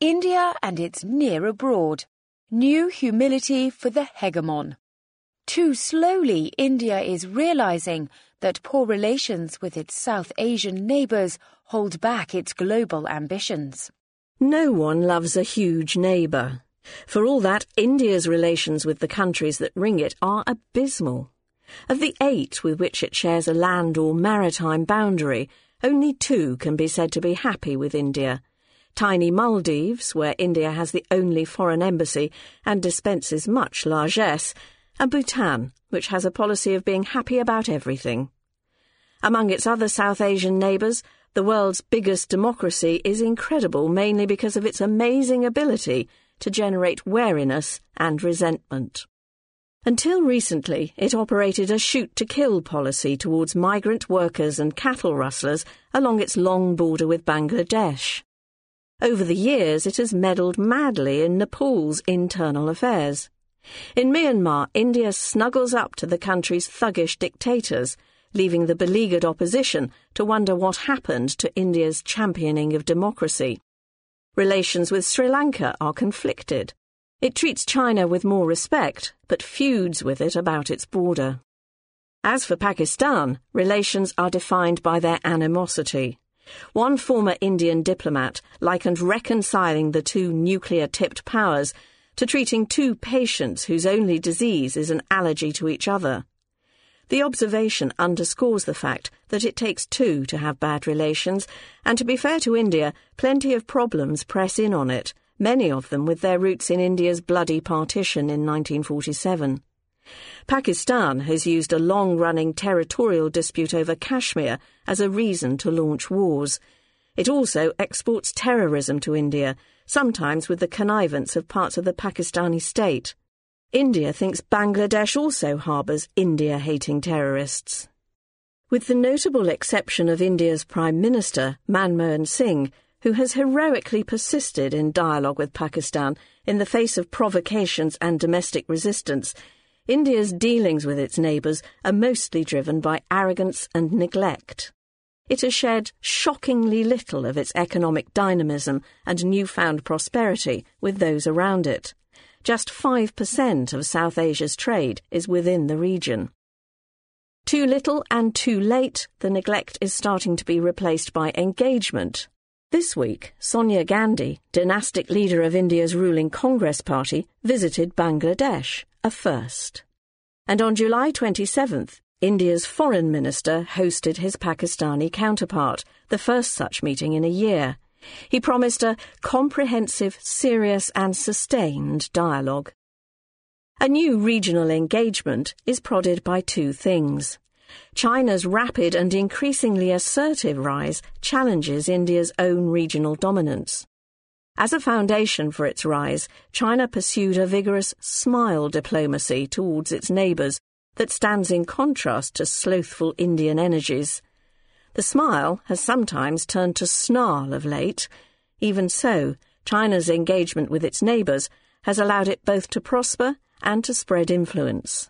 India and its near abroad. New humility for the hegemon. Too slowly, India is realizing that poor relations with its South Asian neighbours hold back its global ambitions. No one loves a huge neighbour. For all that, India's relations with the countries that ring it are abysmal. Of the 8 with which it shares a land or maritime boundary, only 2 can be said to be happy with India. Tiny Maldives, where India has the only foreign embassy and dispenses much largesse, and Bhutan, which has a policy of being happy about everything. Among its other South Asian neighbours, the world's biggest democracy is incredible mainly because of its amazing ability to generate wariness and resentment. Until recently, it operated a shoot-to-kill policy towards migrant workers and cattle rustlers along its long border with Bangladesh. Over the years, it has meddled madly in Nepal's internal affairs. In Myanmar, India snuggles up to the country's thuggish dictators, leaving the beleaguered opposition to wonder what happened to India's championing of democracy. Relations with Sri Lanka are conflicted. It treats China with more respect, but feuds with it about its border. As for Pakistan, relations are defined by their animosity. One former Indian diplomat likened reconciling the 2 nuclear-tipped powers to treating 2 patients whose only disease is an allergy to each other. The observation underscores the fact that it takes 2 to have bad relations, and to be fair to India, plenty of problems press in on it, many of them with their roots in India's bloody partition in 1947. Pakistan has used a long-running territorial dispute over Kashmir as a reason to launch wars. It also exports terrorism to India, sometimes with the connivance of parts of the Pakistani state. India thinks Bangladesh also harbours India-hating terrorists. With the notable exception of India's Prime Minister, Manmohan Singh, who has heroically persisted in dialogue with Pakistan in the face of provocations and domestic resistance, India's dealings with its neighbours are mostly driven by arrogance and neglect. It has shared shockingly little of its economic dynamism and newfound prosperity with those around it. Just 5% of South Asia's trade is within the region. Too little and too late, the neglect is starting to be replaced by engagement. This week, Sonia Gandhi, dynastic leader of India's ruling Congress Party, visited Bangladesh, a first. And on July 27th, India's foreign minister hosted his Pakistani counterpart, the first such meeting in a year. He promised a comprehensive, serious and sustained dialogue. A new regional engagement is prodded by 2 things. China's rapid and increasingly assertive rise challenges India's own regional dominance. As a foundation for its rise, China pursued a vigorous smile diplomacy towards its neighbours that stands in contrast to slothful Indian energies. The smile has sometimes turned to snarl of late. Even so, China's engagement with its neighbours has allowed it both to prosper and to spread influence.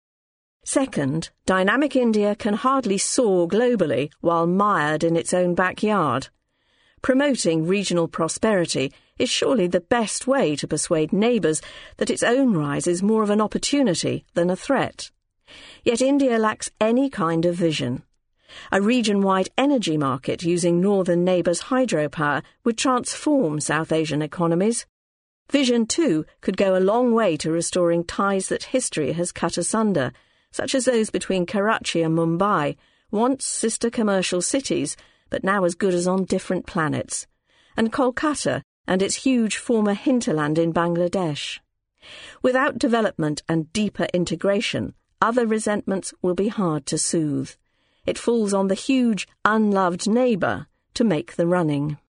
Second, dynamic India can hardly soar globally while mired in its own backyard. Promoting regional prosperity is surely the best way to persuade neighbours that its own rise is more of an opportunity than a threat. Yet India lacks any kind of vision. A region-wide energy market using northern neighbours' hydropower would transform South Asian economies. Vision, too, could go a long way to restoring ties that history has cut asunder, such as those between Karachi and Mumbai, once sister commercial cities, but now as good as on different planets, and Kolkata and its huge former hinterland in Bangladesh. Without development and deeper integration, other resentments will be hard to soothe. It falls on the huge, unloved neighbour to make the running.